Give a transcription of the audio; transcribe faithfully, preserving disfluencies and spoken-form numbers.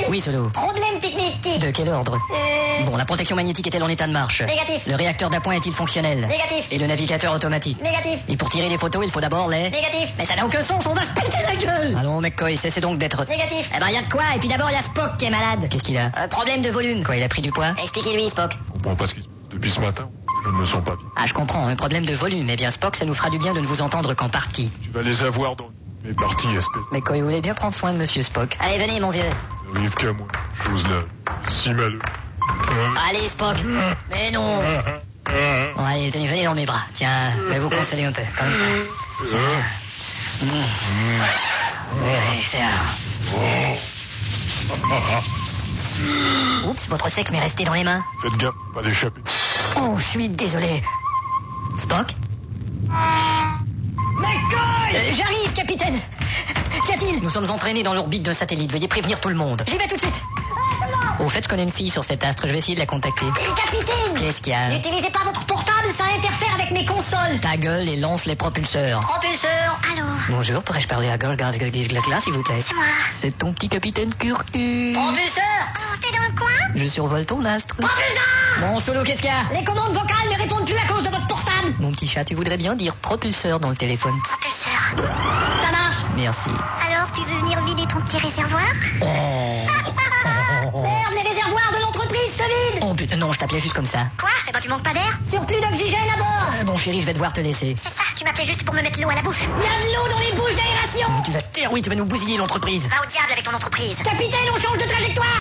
Oui, Solo. Problème technique. Qui De quel ordre? Euh... Bon, la protection magnétique est-elle en état de marche? Négatif. Le réacteur d'appoint est-il fonctionnel? Négatif. Et le navigateur automatique? Négatif. Et pour tirer les photos, il faut d'abord les... Négatif. Mais ça n'a aucun sens, on va se péter la gueule! Allons, McCoy, cessez donc d'être... Négatif. Eh ben, y a de quoi, et puis d'abord, y a Spock qui est malade. Qu'est-ce qu'il a? Euh, problème de volume. Quoi, il a pris du poids? Expliquez-lui, Spock. Je comprends pas ce qui se passe. Depuis ce matin, je ne me sens pas bien. Ah, je comprends, un problème de volume. Eh bien, Spock, ça nous fera du bien de ne vous entendre qu'en partie. Tu vas les avoir dans mes parties, espèce. McCoy, vous voulez bien prendre soin de Monsieur Spock? Allez, venez, mon vieux. Ça n'arrive qu'à moi. Chose là. Si malheureux. Allez, Spock. Mais non. Bon, allez, tenez, venez dans mes bras. Tiens, je vais vous consoler un peu, comme ça. Mmh. Ouais, c'est un... Oups, votre sexe m'est resté dans les mains. Faites gaffe, pas l'échapper. Oh, je suis désolé. Spock? McCoy! Euh, J'arrive, capitaine. Qu'y a-t-il? Nous sommes entraînés dans l'orbite d'un satellite. Veuillez prévenir tout le monde. J'y vais tout de suite. Au fait, je connais une fille sur cet astre. Je vais essayer de la contacter. Capitaine! Qu'est-ce qu'il y a? N'utilisez pas votre portable, ça interfère avec mes consoles. Ta gueule et lance les propulseurs. Propulseur, allô? Bonjour, pourrais-je parler à Girl Glass Glass, s'il vous plaît? C'est moi. C'est ton petit capitaine Curcu. Propulseur! Oh, t'es dans le coin? Je survole ton astre. Propulseur! Bon, Solo, qu'est-ce qu'il y a? Les commandes vocales ne répondent plus à cause de votre portable. Mon petit chat, tu voudrais bien dire propulseur dans le téléphone? Propulseur. Ça marche. Merci. Alors, tu veux venir vider ton petit réservoir? Oh. Merde, les réservoirs de l'entreprise se vident. Oh putain, non, je t'appelais juste comme ça. Quoi? Eh ben, tu manques pas d'air? Surplus d'oxygène à bord. Euh, bon, chérie, je vais devoir te laisser. C'est ça, tu m'appelais juste pour me mettre l'eau à la bouche. Il y a de l'eau dans les bouches d'aération. Tu vas te taire, oui, tu vas nous bousiller l'entreprise. Va au diable avec ton entreprise. Capitaine, on change de trajectoire.